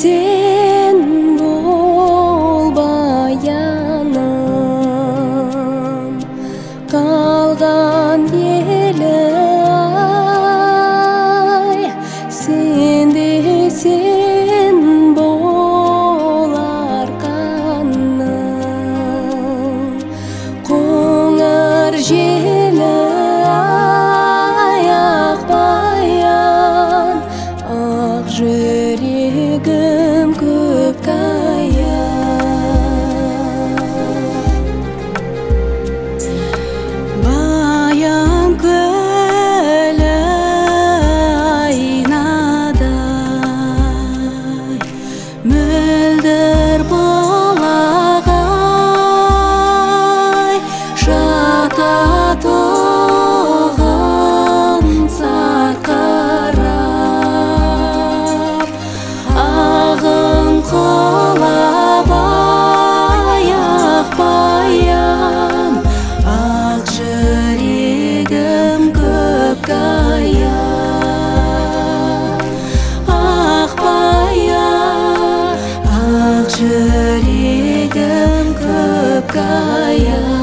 сен болбаяным, қалған елі ай, сенде сен болар қаным, қоңыр желі ай, ақбаян, ақ жүрегім көк аян. Баян көлі айнадай, мөлдір бұлағай, шататоған сарқырап, ағын құлабай, ақбаян, ақ жүрегім көк аян. Ақбаян, ақ жүрегім көк аян.